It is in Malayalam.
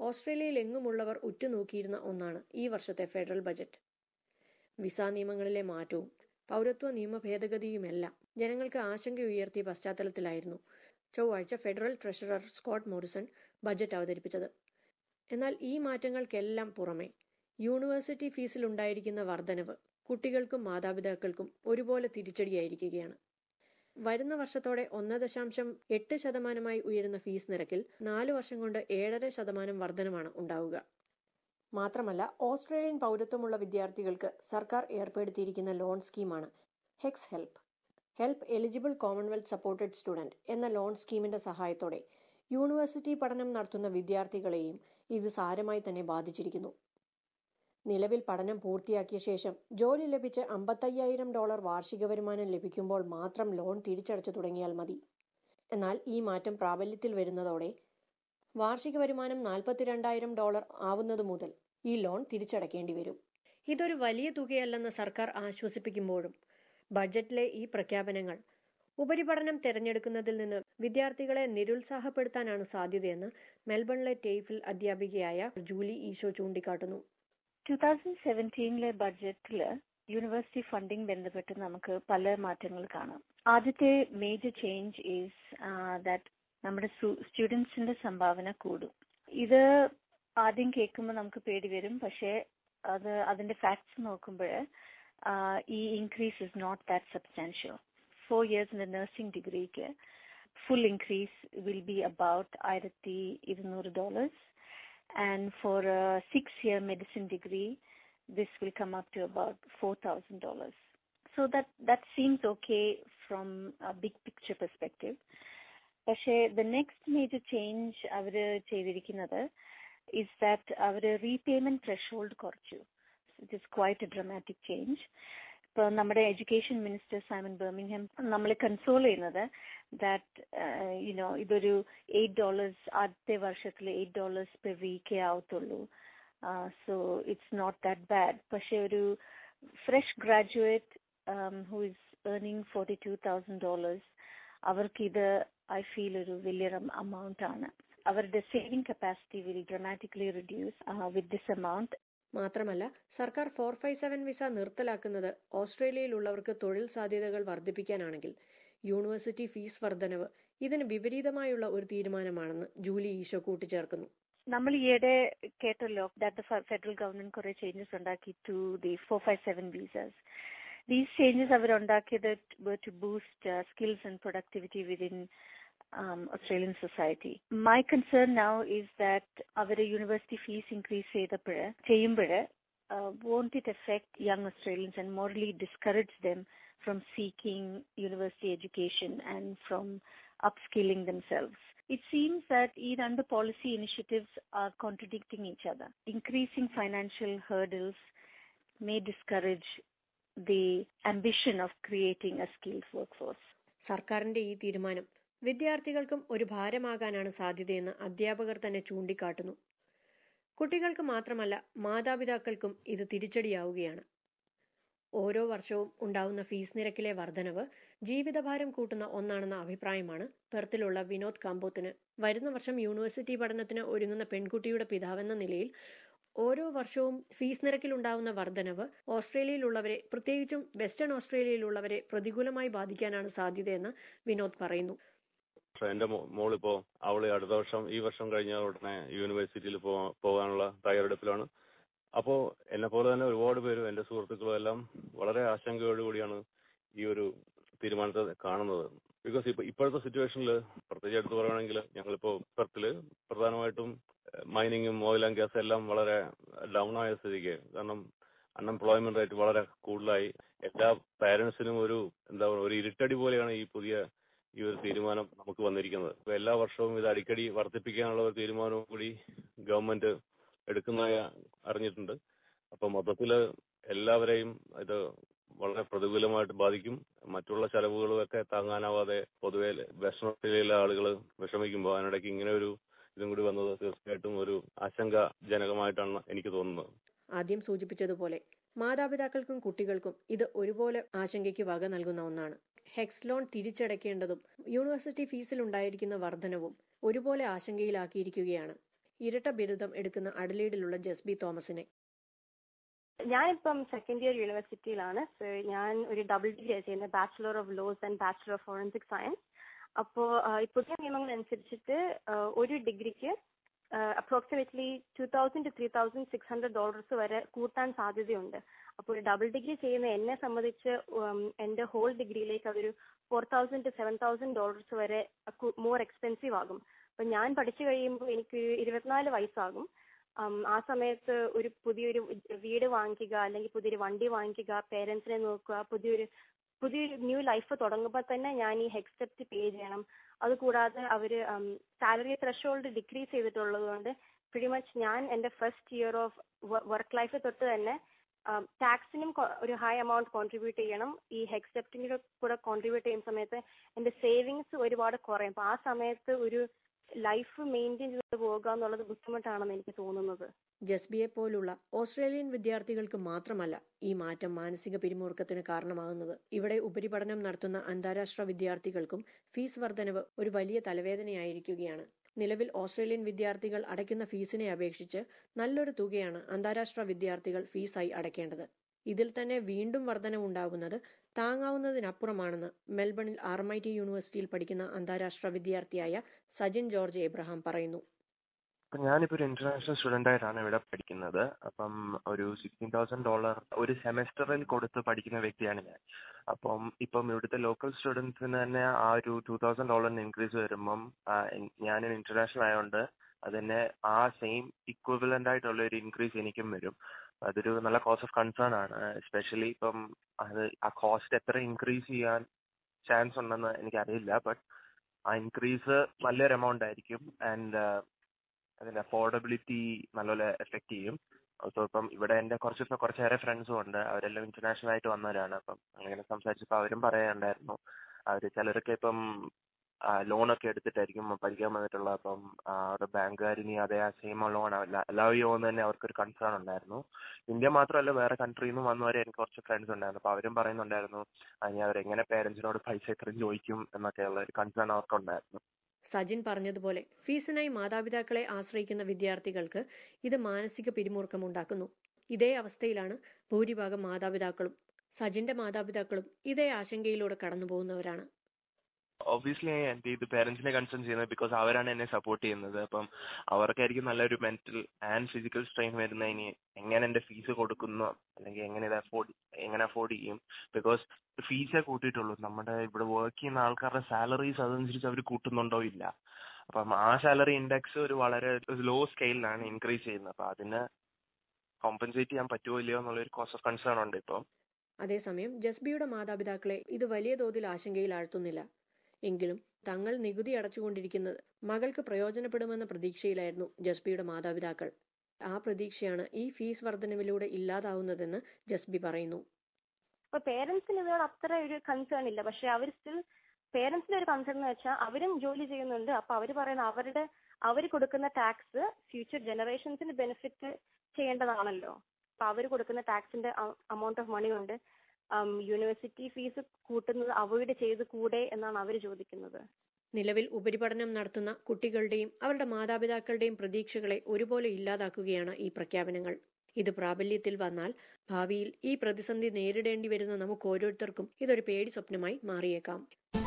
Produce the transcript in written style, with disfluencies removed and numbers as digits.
ഓസ്ട്രേലിയയിൽ എങ്ങുമുള്ളവർ ഉറ്റുനോക്കിയിരുന്ന ഒന്നാണ് ഈ വർഷത്തെ ഫെഡറൽ ബജറ്റ്. വിസ നിയമങ്ങളിലെ മാറ്റവും പൗരത്വ നിയമ ഭേദഗതിയുമെല്ലാം ജനങ്ങൾക്ക് ആശങ്കയുയർത്തിയ പശ്ചാത്തലത്തിലായിരുന്നു ചൊവ്വാഴ്ച federal treasurer Scott Morrison budget അവതരിപ്പിച്ചത്. എന്നാൽ ഈ മാറ്റങ്ങൾക്കെല്ലാം പുറമെ യൂണിവേഴ്സിറ്റി ഫീസിലുണ്ടായിരിക്കുന്ന വർധനവ് കുട്ടികൾക്കും മാതാപിതാക്കൾക്കും ഒരുപോലെ തിരിച്ചടിയായിരിക്കുകയാണ്. വരുന്ന വർഷത്തോടെ 1.8% ഉയരുന്ന ഫീസ് നിരക്കിൽ 4 വർഷം കൊണ്ട് 7.5% വർധനമാണ് ഉണ്ടാവുക. മാത്രമല്ല, ഓസ്ട്രേലിയൻ പൗരത്വമുള്ള വിദ്യാർത്ഥികൾക്ക് സർക്കാർ ഏർപ്പെടുത്തിയിരിക്കുന്ന ലോൺ സ്കീമാണ് HECS help. Help eligible Commonwealth supported student എന്ന ലോൺ സ്കീമിന്റെ സഹായത്തോടെ യൂണിവേഴ്സിറ്റി പഠനം നടത്തുന്ന വിദ്യാർത്ഥികളെയും ഇത് സാരമായി തന്നെ ബാധിച്ചിരിക്കുന്നു. നിലവിൽ പഠനം പൂർത്തിയാക്കിയ ശേഷം ജോലി ലഭിച്ച് $55,000 വാർഷിക വരുമാനം ലഭിക്കുമ്പോൾ മാത്രം ലോൺ തിരിച്ചടച്ചു തുടങ്ങിയാൽ മതി. എന്നാൽ ഈ മാറ്റം പ്രാബല്യത്തിൽ വരുന്നതോടെ വാർഷിക വരുമാനം $42,000 ആവുന്നതു മുതൽ ഈ ലോൺ തിരിച്ചടക്കേണ്ടി വരും. ഇതൊരു വലിയ തുകയല്ലെന്ന് സർക്കാർ ആശ്വസിപ്പിക്കുമ്പോഴും ബജറ്റിലെ ഈ പ്രഖ്യാപനങ്ങൾ ഉപരിപഠനം തിരഞ്ഞെടുക്കുന്നതിൽ നിന്ന് വിദ്യാർത്ഥികളെ നിരുത്സാഹപ്പെടുത്താനാണ് സാധ്യതയെന്ന് മെൽബണിലെ ടെയ്ഫിൽ അധ്യാപികയായ ജൂലി ഈശോ ചൂണ്ടിക്കാട്ടുന്നു. 2017 ബഡ്ജറ്റില് യൂണിവേഴ്സിറ്റി ഫണ്ടിംഗ് ബന്ധപ്പെട്ട് നമുക്ക് പല മാറ്റങ്ങൾ കാണാം. ആദ്യത്തെ മേജർ ചേഞ്ച് ഈസ് ദാറ്റ് നമ്മുടെ സ്റ്റുഡൻസിന്റെ സംഭാവന കൂടും. ഇത് ആദ്യം കേൾക്കുമ്പോൾ നമുക്ക് പേടി വരും. പക്ഷേ അതിന്റെ ഫാക്ട്സ് നോക്കുമ്പോൾ ഈ increase is not that substantial. 4 years in the nursing ഡിഗ്രിക്ക് full increase will be about $1,200. And for a 6-year medicine degree, this will come up to about $4,000. So that seems okay from a big picture perspective. But the next major change avare cheyirikkunnathu is that avare repayment threshold korchu. It is quite a dramatic change. ഇപ്പോൾ നമ്മുടെ എഡ്യൂക്കേഷൻ മിനിസ്റ്റർ സൈമൺ ബർമിംഗ്ഹാം നമ്മളെ കൺസോൾ ചെയ്യുന്നത് ദാറ്റ് ഇതൊരു $8 ആദ്യത്തെ വർഷത്തിൽ $8 പെർ വീക്കേ ആവത്തുള്ളൂ. So it's not that bad. പക്ഷെ ഒരു fresh graduate who is earning $42,000 അവർക്ക് ഇത് ഐ ഫീൽ ഒരു വലിയൊരു എമൗണ്ട് ആണ്. അവരുടെ saving capacity will dramatically reduce with this amount. മാത്രമല്ല, സർക്കാർ 457 വിസ നിർത്തലാക്കുന്നത് ഓസ്ട്രേലിയയിലുള്ളവർക്ക് തൊഴിൽ സാധ്യതകൾ വർദ്ധിപ്പിക്കാനാണെങ്കിൽ യൂണിവേഴ്സിറ്റി ഫീസ് വർധനവ് ഇതിന് വിപരീതമായുള്ള ഒരു തീരുമാനമാണെന്ന് ജൂലി ഈശോ കൂട്ടിച്ചേർക്കുന്നു. നമ്മൾ ഈയിടെ കേട്ടല്ലോ ദാറ്റ് ഫെഡറൽ ഗവൺമെന്റ് കുറെ ചേഞ്ചസ് ഉണ്ടാക്കി to the 457 visas. These changes അവരുണ്ടാക്കിയത് to boost skills and productivity within Australian society. My concern now is that our university fees increase won't it affect young Australians and morally discourage them from seeking university education and from upskilling themselves? It seems that either the policy initiatives are contradicting each other. Increasing financial hurdles may discourage the ambition of creating a skilled workforce. സർക്കാരിന്റെ ഈ തീരുമാനം വിദ്യാർത്ഥികൾക്കും ഒരു ഭാരമാകാനാണ് സാധ്യതയെന്ന് അധ്യാപകർ തന്നെ ചൂണ്ടിക്കാട്ടുന്നു. കുട്ടികൾക്ക് മാത്രമല്ല, മാതാപിതാക്കൾക്കും ഇത് തിരിച്ചടിയാവുകയാണ്. ഓരോ വർഷവും ഉണ്ടാവുന്ന ഫീസ് നിരക്കിലെ വർധനവ് ജീവിതഭാരം കൂട്ടുന്ന ഒന്നാണെന്ന അഭിപ്രായമാണ് പെർത്തിലുള്ള വിനോദ് കാമ്പോത്തിന്. വരുന്ന വർഷം യൂണിവേഴ്സിറ്റി പഠനത്തിന് ഒരുങ്ങുന്ന പെൺകുട്ടിയുടെ പിതാവെന്ന നിലയിൽ ഓരോ വർഷവും ഫീസ് നിരക്കിൽ ഉണ്ടാവുന്ന വർധനവ് ഓസ്ട്രേലിയയിലുള്ളവരെ, പ്രത്യേകിച്ചും വെസ്റ്റേൺ ഓസ്ട്രേലിയയിലുള്ളവരെ പ്രതികൂലമായി ബാധിക്കാനാണ് സാധ്യതയെന്ന് വിനോദ് പറയുന്നു. എന്റെ മോളിപ്പോ അവള് അടുത്ത വർഷം, ഈ വർഷം കഴിഞ്ഞ ഉടനെ യൂണിവേഴ്സിറ്റിയിൽ പോകാനുള്ള തയ്യാറെടുപ്പിലാണ്. അപ്പോ എന്നെ പോലെ തന്നെ ഒരുപാട് പേരും എന്റെ സുഹൃത്തുക്കളും എല്ലാം വളരെ ആശങ്കയോടുകൂടിയാണ് ഈ ഒരു തീരുമാനത്തെ കാണുന്നത്. ബിക്കോസ് ഇപ്പോഴത്തെ സിറ്റുവേഷനിൽ പ്രത്യേകിച്ച് എടുത്തു പറയുകയാണെങ്കിൽ ഞങ്ങളിപ്പോ പെർത്തില് പ്രധാനമായിട്ടും മൈനിങ്ങും ഓയിൽ ആൻഡ് ഗ്യാസ് എല്ലാം വളരെ ഡൗൺ ആയ സ്ഥിതിക്ക്, കാരണം അൺഎംപ്ലോയ്മെന്റ് റേറ്റ് വളരെ കൂടുതലായി. എല്ലാ പാരന്റ്സിനും ഒരു ഇരുട്ടടി പോലെയാണ് ഈ ഒരു തീരുമാനം നമുക്ക് വന്നിരിക്കുന്നത്. എല്ലാ വർഷവും ഇത് അടിക്കടി വർദ്ധിപ്പിക്കാനുള്ള ഒരു തീരുമാനവും കൂടി ഗവൺമെന്റ് എടുക്കുന്നതായി അറിഞ്ഞിട്ടുണ്ട്. അപ്പൊ മൊത്തത്തില് എല്ലാവരെയും ഇത് വളരെ പ്രതികൂലമായിട്ട് ബാധിക്കും. മറ്റുള്ള ചെലവുകളും ഒക്കെ താങ്ങാനാവാതെ പൊതുവെ വെസ്റ്റേൺ ഓസ്ട്രേലിയയിലെ ആളുകൾ വിഷമിക്കുമ്പോൾ അതിനിടയ്ക്ക് ഇങ്ങനെ ഒരു ഇതും കൂടി വന്നത് തീർച്ചയായിട്ടും ഒരു ആശങ്കാജനകമായിട്ടാണ് എനിക്ക് തോന്നുന്നത്. ആദ്യം സൂചിപ്പിച്ചതുപോലെ മാതാപിതാക്കൾക്കും കുട്ടികൾക്കും ഇത് ഒരുപോലെ ആശങ്കയ്ക്ക് വക നൽകുന്ന ഒന്നാണ്. ഹെക്സ് ലോൺ തിരിച്ചടയ്ക്കേണ്ടതും യൂണിവേഴ്സിറ്റി ഫീസിൽ ഉണ്ടായിരിക്കുന്ന വർധനവും ഒരുപോലെ ആശങ്കയിലാക്കിയിരിക്കുകയാണ്. ഇരട്ട ബിരുദം എടുക്കുന്ന അഡലീഡിലുള്ള ജസ്ബി തോമസിനെ. ഞാനിപ്പം സെക്കൻഡ് ഇയർ യൂണിവേഴ്സിറ്റിയിലാണ്. ഞാൻ ഒരു ഡബിൾ ഡിഗ്രി ചെയ്യുന്നത്, bachelor of laws and bachelor of forensic science. അപ്പോൾ ഈ പുതിയ നിയമങ്ങൾ അനുസരിച്ചിട്ട് ഒരു ഡിഗ്രിക്ക് അപ്രോക്സിമേറ്റ്ലി $2,000 to $3,600 വരെ കൂട്ടാൻ സാധ്യതയുണ്ട്. അപ്പോൾ ഒരു ഡബിൾ ഡിഗ്രി ചെയ്യുന്ന എന്നെ സംബന്ധിച്ച് എന്റെ ഹോൾ ഡിഗ്രിയിലേക്ക് അതൊരു $4,000 to $7,000 വരെ മോർ എക്സ്പെൻസീവ് ആകും. അപ്പൊ ഞാൻ പഠിച്ചു കഴിയുമ്പോൾ എനിക്ക് 24 വയസ്സാകും. ആ സമയത്ത് ഒരു പുതിയൊരു വീട് വാങ്ങിക്കുക, അല്ലെങ്കിൽ പുതിയൊരു വണ്ടി വാങ്ങിക്കുക, പേരൻസിനെ നോക്കുക, പുതിയൊരു ന്യൂ ലൈഫ് തുടങ്ങുമ്പോൾ തന്നെ ഞാൻ ഈ ഹെക്സ്റ്റെപ്റ്റ് പേ ചെയ്യണം. അതുകൂടാതെ അവര് സാലറി ത്രെഷോൾഡ് ഡിക്രീസ് ചെയ്തിട്ടുള്ളത് കൊണ്ട് പ്രിറ്റി മച്ച് ഞാൻ എന്റെ first year of work life തൊട്ട് തന്നെ ടാക്സിനും ഒരു ഹൈ എമൗണ്ട് കോൺട്രിബ്യൂട്ട് ചെയ്യണം. ഈ ഹെക്സ്റ്റെപ്റ്റിനും കൂടെ കോൺട്രിബ്യൂട്ട് ചെയ്യുന്ന സമയത്ത് എന്റെ സേവിങ്സ് ഒരുപാട് കുറയും. അപ്പൊ ആ സമയത്ത് ഒരു ലൈഫ് മെയിൻറ്റെയിൻ ചെയ്ത് പോകുക എന്നുള്ളത് ബുദ്ധിമുട്ടാണെന്ന് എനിക്ക് തോന്നുന്നത്. ജസ്ബിയെ പോലുള്ള ഓസ്ട്രേലിയൻ വിദ്യാർത്ഥികൾക്ക് മാത്രമല്ല ഈ മാറ്റം മാനസിക പിരിമുറുക്കത്തിന് കാരണമാകുന്നത്. ഇവിടെ ഉപരിപഠനം നടത്തുന്ന അന്താരാഷ്ട്ര വിദ്യാർത്ഥികൾക്കും ഫീസ് വർധനവ് ഒരു വലിയ തലവേദനയായിരിക്കുകയാണ്. നിലവിൽ ഓസ്ട്രേലിയൻ വിദ്യാർത്ഥികൾ അടയ്ക്കുന്ന ഫീസിനെ അപേക്ഷിച്ച് നല്ലൊരു തുകയാണ് അന്താരാഷ്ട്ര വിദ്യാർത്ഥികൾ ഫീസായി അടയ്ക്കേണ്ടത്. ഇതിൽ തന്നെ വീണ്ടും വർധനവുണ്ടാകുന്നത് താങ്ങാവുന്നതിനപ്പുറമാണെന്ന് മെൽബണിൽ RMIT യൂണിവേഴ്സിറ്റിയിൽ പഠിക്കുന്ന അന്താരാഷ്ട്ര വിദ്യാർത്ഥിയായ സജിൻ ജോർജ് എബ്രഹാം പറയുന്നു. ഞാനിപ്പോ ഒരു ഇന്റർനാഷണൽ സ്റ്റുഡന്റ് ആയിട്ടാണ് ഇവിടെ പഠിക്കുന്നത്. അപ്പം ഒരു $16,000 ഒരു സെമസ്റ്ററിൽ കൊടുത്ത് പഠിക്കുന്ന വ്യക്തിയാണ് ഞാൻ. അപ്പം ഇവിടുത്തെ ലോക്കൽ സ്റ്റുഡൻസിന് തന്നെ ആ ഒരു $2,000 ഇൻക്രീസ് വരുമ്പം ഞാനൊരു ഇന്റർനാഷണൽ ആയതുകൊണ്ട് അതിനെ ആ സെയിം ഇക്വലന്റ് ആയിട്ടുള്ള ഒരു ഇൻക്രീസ് എനിക്കും വരും. അതൊരു നല്ല കോസ് ഓഫ് കൺസേൺ ആണ്. എസ്പെഷ്യലി ഇപ്പം അത് ആ കോസ്റ്റ് എത്ര ഇൻക്രീസ് ചെയ്യാൻ ചാൻസ് ഉണ്ടെന്ന് എനിക്കറിയില്ല. ബട്ട് ആ ഇൻക്രീസ് നല്ലൊരു എമൗണ്ട് ആയിരിക്കും. ആൻഡ് അതിന്റെ അഫോർഡബിലിറ്റി നല്ലപോലെ എഫക്ട് ചെയ്യും. സോ ഇപ്പം ഇവിടെ എന്റെ കുറച്ചേറെ ഫ്രണ്ട്സും ഉണ്ട്. അവരെല്ലാം ഇന്റർനാഷണൽ ആയിട്ട് വന്നവരാണ്. അപ്പം അങ്ങനെ സംസാരിച്ചപ്പോൾ അവരും പറയാനുണ്ടായിരുന്നു, അവര് ചിലരൊക്കെ ഇപ്പം ലോണൊക്കെ എടുത്തിട്ടായിരിക്കും പഠിക്കാൻ വന്നിട്ടുള്ളത്. അപ്പം അവരുടെ ബാങ്കുകാർ ഇനി അതേ സെയിം ലോൺ അലൗ ചെയ്യുമെന്ന് തന്നെ അവർക്കൊരു കൺസേൺ ഉണ്ടായിരുന്നു. ഇന്ത്യ മാത്രമല്ല വേറെ കൺട്രിയിൽ നിന്ന് വന്നവരെ എനിക്ക് കുറച്ച് ഫ്രണ്ട്സ് ഉണ്ടായിരുന്നു. അപ്പൊ അവരും പറയുന്നുണ്ടായിരുന്നു ഇനി അവരെങ്ങനെ പേരൻസിനോട് പൈസ എത്രയും ചോദിക്കും എന്നൊക്കെയുള്ള ഒരു കൺസേൺ അവർക്കുണ്ടായിരുന്നു. സജിൻ പറഞ്ഞതുപോലെ ഫീസിനായി മാതാപിതാക്കളെ ആശ്രയിക്കുന്ന വിദ്യാർത്ഥികൾക്ക് ഇത് മാനസിക പിരിമുറുക്കമുണ്ടാക്കുന്നു. ഇതേ അവസ്ഥയിലാണ് ഭൂരിഭാഗം മാതാപിതാക്കളും. സജിന്റെ മാതാപിതാക്കളും ഇതേ ആശങ്കയിലൂടെ കടന്നു പോകുന്നവരാണ്. ഒബ്വിയസ്ലി എന്റെ ഇത് പേരൻസിനെ കൺസേൺ ചെയ്യുന്നത് ബിക്കോസ് അവരാണ് എന്നെ സപ്പോർട്ട് ചെയ്യുന്നത്. അപ്പം അവർക്കായിരിക്കും നല്ലൊരു മെന്റൽ ആൻഡ് ഫിസിക്കൽ സ്ട്രെയിൻ വരുന്ന ഇനി എങ്ങനെ എന്റെ ഫീസ് കൊടുക്കുന്നു അല്ലെങ്കിൽ എങ്ങനെ അഫോർഡ് ചെയ്യും. ബിക്കോസ് ഫീസേ കൂട്ടിയിട്ടുള്ളൂ. നമ്മുടെ ഇവിടെ വർക്ക് ചെയ്യുന്ന ആൾക്കാരുടെ സാലറീസ് അതനുസരിച്ച് അവർ കൂട്ടുന്നുണ്ടോ ഇല്ല. അപ്പം ആ സാലറി ഇൻഡെക്സ് ഒരു വളരെ ലോ സ്കെയിലാണ് ഇൻക്രീസ് ചെയ്യുന്നത്. അപ്പൊ അതിന് കോമ്പൻസേറ്റ് ചെയ്യാൻ പറ്റുമോ ഇല്ലയോ എന്നുള്ളൊരു കോസ് ഓഫ് കൺസേൺ ഉണ്ട് ഇപ്പം. അതേസമയം ജസ്ബിയുടെ മാതാപിതാക്കളെ ഇത് വലിയ തോതിൽ ആശങ്കയിൽ ആഴ്ത്തുന്നില്ല. എങ്കിലും തങ്ങൾ നികുതി അടച്ചുകൊണ്ടിരിക്കുന്നത് മകൾക്ക് പ്രയോജനപ്പെടുമെന്ന പ്രതീക്ഷയിലായിരുന്നു ജസ്ബിയുടെ മാതാപിതാക്കൾ. ആ പ്രതീക്ഷയാണ് ഈ ഫീസ് വർധനവിലൂടെ ഇല്ലാതാവുന്നതെന്ന് ജസ്ബി പറയുന്നു. അപ്പൊ പേരൻസിന് ഇതിനോട് അത്ര ഒരു കൺസേൺ ഇല്ല. പക്ഷെ അവർ സ്റ്റിൽ പേരൻസിന്റെ ഒരു കൺസേൺ എന്ന് വെച്ചാൽ അവരും ജോലി ചെയ്യുന്നുണ്ട്. അപ്പൊ അവർ പറയുന്ന അവർ കൊടുക്കുന്ന ടാക്സ് ഫ്യൂച്ചർ ജനറേഷൻസിന് ബെനിഫിറ്റ് ചെയ്യേണ്ടതാണല്ലോ. അപ്പൊ അവർ കൊടുക്കുന്ന ടാക്സിന്റെ amount ഓഫ് മണി കൊണ്ട് യൂണിവേഴ്സിറ്റി ഫീസ് കൂട്ടുന്നത് അവോയ്ഡ് ചെയ്ത് കൂടെ എന്നാണ് അവർ ചോദിക്കുന്നത്. നിലവിൽ ഉപരിപഠനം നടത്തുന്ന കുട്ടികളുടെയും അവരുടെ മാതാപിതാക്കളുടെയും പ്രതീക്ഷകളെ ഒരുപോലെ ഇല്ലാതാക്കുകയാണ് ഈ പ്രഖ്യാപനങ്ങൾ. ഇത് പ്രാബല്യത്തിൽ വന്നാൽ ഭാവിയിൽ ഈ പ്രതിസന്ധി നേരിടേണ്ടി വരുന്ന നമുക്ക് ഓരോരുത്തർക്കും ഇതൊരു പേടി സ്വപ്നമായി മാറിയേക്കാം.